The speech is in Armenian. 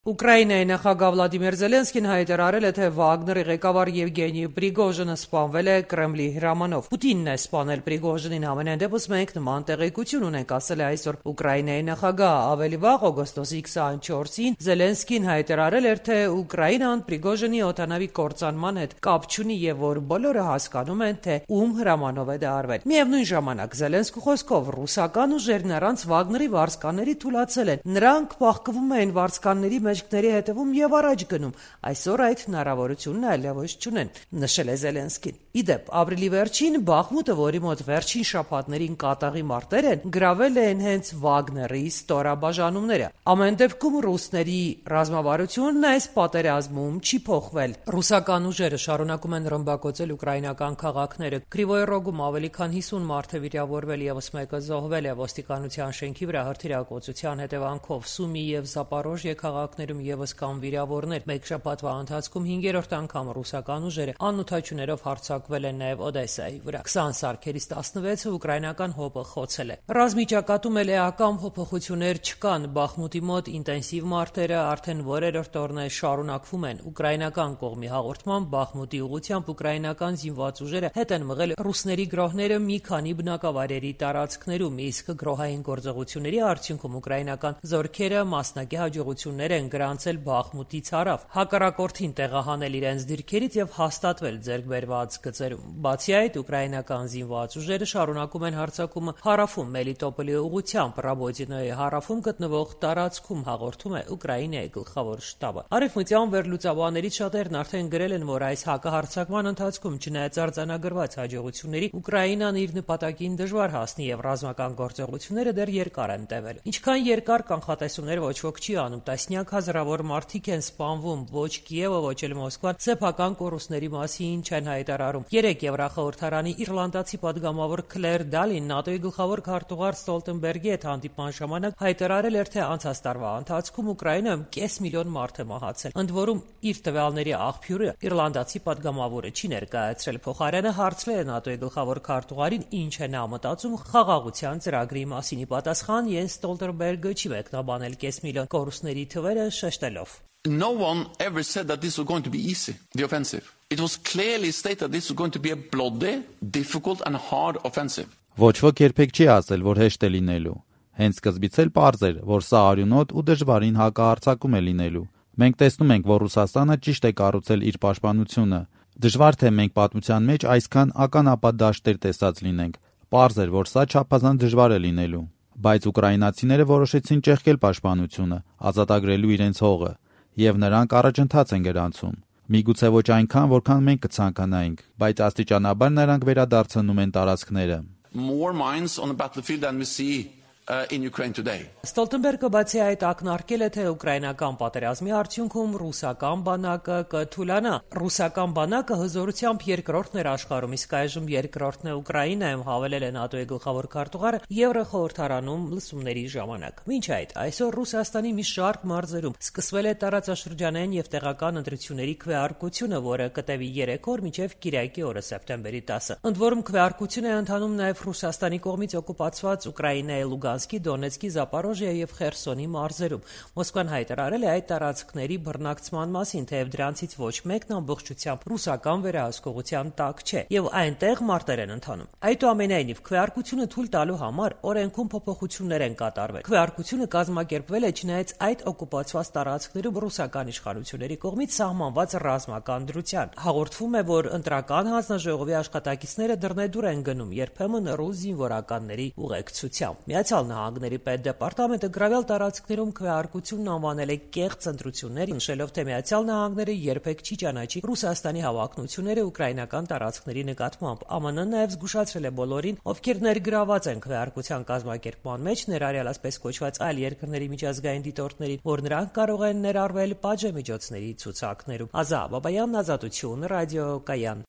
Ուկրաինայի նախագահ Վլադիմիր Զելենսկին հայտարարել է, թե Վագների ղեկավար Եվգենի Պրիգոժինը սպանվել է Կրեմլի հրամանով։ Պուտինն է սպանել Պրիգոժինին, համենայն դեպս մենք նման տեղեկություն ունենք, ասել է այսօր Ուկրաինայի նախագահը։ Ավելի վաղ, օգոստոսի 24-ին, Զելենսկին հայտարարել էր, թե Ուկրաինան Պրիգոժինի օդանավի կործանման հետ կապ չունի եւ որ բոլորը հասկանում են, թե ում հրամանով է դա արվել։ Միևնույն ժամանակ Զելենսկու խոսքով ռուսական ուժերն առանց Վագների վարձկանների թուլացել են։ Նրանք փախկվում են վարձկանների մեջքների հետևում եւ առաջ գնում։ Այսօր այդ հնարավորությունն այլևս չունեն, նշել է Զելենսկին։ Իդեպ, ապրիլի վերջին Բախմուտը, որի մոտ վերջին շաբաթներին կատաղի մարտեր են, գրավել են հենց Վագների ստորաբաժանումները։ Ամեն դեպքում ռուսների ռազմավարությունն այս պատերազմում չի փոխվել։ Ռուսական ուժերը շարունակում են ռմբակոծել ուկրաինական քաղաքները։ Կրիվոյ Ռոգում ավելի քան 50 մարդ է վիրավորվել, եւս մեկը զոհվել է ոստիկանության շենքի վրա հրթիռակոծության հետևանքով։ Սումի եւ Զապորոժիե քաղաքներում եւս կան վիրավորներ։ Մեկ շաբաթվա ընթացքում 5-րդ անգամ ռուսական ուժերը անօդաչուներով հարձակվել են նաեւ Օդեսայի վրա։ 20 սարքերից 16-ը ուկրաինական ՀՕՊ-ը խոցել է։ Ռազմի ճակատում էական փոփոխություններ չկան։ Բախմուտի մոտ ինտենսիվ մարտերը արդեն որերորդ օրն է շարունակվում են։ Ուկրաինական կողմի հաղորդմամբ Բախմուտի ուղղությամբ ուկրաինական զինված ուժերը հետ են մղել ռուսների գրոհները մի քանի բնակավայրերի տարածքներում, իսկ գրոհային գործողությունների արդյունքում ուկրաինական զորքերը մասնակի հաջողություններ են գրանցել Բախմուտից հարավ, հակառակորդին տեղահանել իրենց դիրքերից եւ հաստատվել ձեռքբերված գծերում։ Բացի այդ, ուկրաինական զինված ուժերը շարունակում են հարձակումը հարավում Մելիտոպոլի ուղղությամբ, Ռաբոտինոյի հարավում գտնվող տարածքում, հաղորդում է Ուկրաինայի գլխավոր շտաբը։ Արևմտյան վերլուծաբաններից շատերն արդեն գրել են, որ այս հակահարձակման ընթացքում, չնայած արձանագրված հաջողությունների, Ուկրաինան իր նպատակին դժվար հասնի եւ ռազմական գործողությունները դեռ երկար են տևել։ Ինչքան երկար կանխատեսումներ ոչ ոք չի անում, տասնյակ հազարավոր մարդիկ են սպանվում, ոչ Կիևը, ոչ էլ Մոսկվան սեփական կորուստների մասին չեն հայտարարում։ Երեք Եվրախորհրդարանի իռլանդացի падգամավոր Քլեր Դալին ՆԱՏՕ-ի գլխավոր քարտուղար Ստոլտենբերգի հետ հանդիպման ժամանակ հայտարարել էր, թե անցած տարվա ընթացքում Ուկրաինայում 500,000 մարդ է մահացել։ Ընդ որում, իր տվյալների աղբյուրը իռլանդացի падգամավորը չի ներկայացրել։ Փոխարենը հարցրել է ՆԱՏՕ-ի գլխավոր քարտուղարին, ինչ է նա մտածում խաղաղության ծրագրի մասին։ Ի պատասխան Յենս Ստոլտենբերգը չի մեկնաբանել 500,000 կորուստների թվերը, շեշտելով. No one ever said that this was going to be easy, the offensive. It was clearly stated that this was going to be a bloody, difficult and hard offensive. Ոչ ոք երբեք չի ասել, որ հեշտ է լինելու։ Հենց սկզբից էլ պարզ էր, որ սա արյունոտ ու դժվարին հակահարձակում է լինելու։ Մենք տեսնում ենք, որ Ռուսաստանը ճիշտ է կառուցել իր պաշտպանությունը։ Դժվար թե մենք պատմության մեջ այսքան ականապատ դաշտեր տեսած լինենք։ Պարզ էր, որ սա չափազանց դժվար է լինելու։ Բայց ուկրաինացիները որոշեցին ճեղքել պաշտպանությունը, ազատագրելու իրենց հողը, եւ նրանք առաջընթաց են գրանցում։ Միգուցե ոչ այնքան, որքան մենք կցանկանայինք, բայց աստիճանաբար նրանք վերադարձնում են տարածքները։ More mines on the battlefield than we see in Ukraine today. Ստոլտենբերգը բացի այդ ակնարկել է, թե ուկրաինական պատերազմի արդյունքում ռուսական բանակը կթուլանա։ Ռուսական բանակը հզորությամբ երկրորդն էր աշխարհում, իսկ այժմ երկրորդն է Ուկրաինայում, հավելել է ՆԱՏՕ-ի գլխավոր քարտուղարը Եվրախորհրդարանում լսումների ժամանակ։ Մինչ այդ, այսօր Ռուսաստանի մի շարք մարզերում սկսվել է տարածաշրջանային եւ տեղական ընտրությունների քվեարկությունը, որը կտևի 3 օր մինչեւ Կիրակի օրը սեպտեմբերի 10-ը։ Ընդ որում քվեարկություն է ընթանում նաեւ Ռուսաստանի կողմից օկուպացված Ուկրաինայի Լուգանսկի, Դոնեցկի, Զապորոժիա եւ Խերսոնի մարզերում։ Մոսկվան հայտարարել է այդ տարածքների բռնակցման մասին, թեև դրանցից ոչ մեկն ամբողջությամբ ռուսական վերահսկողության տակ չէ եւ այնտեղ մարտեր են ընթանում։ Այդուամենայնիվ, քվեարկությունը թույլ տալու համար օրենքում փոփոխություններ են կատարվել։ Քվեարկությունը կազմակերպվել է չնայած այդ օկուպացված տարածքներում ռուսական իշխանությունների կողմից սահմանված ռազմական դրության։ Հաղորդվում է, որ ընտրական հանձնաժողովի աշխատակիցները դռնեդուր են գնում, երբեմն ռուս զինվորականների ուղեկցությամբ։ Միացյալ Նահանգների պետդեպարտամենտը գրավյալ տարածքներում քվեարկությունն անվանել է կեղծ ընտրություններ, նշելով, թե Միացյալ Նահանգները երբեք չի ճանաչի Ռուսաստանի հավակնությունները ուկրաինական տարածքների նկատմամբ։ ԱՄՆ-ն նաև զգուշացրել է բոլորին, ովքեր ներգրաված են քվեարկության կազմակերպման մեջ, ներառյալ ասպես կոչված այլ երկրների միջազգային դիտորդներին, որ նրանք կարող են ներառվել պատժամիջոցների ցուցակներում։ Ազա Բաբայան, Ազատություն, Ռադիո Կայան։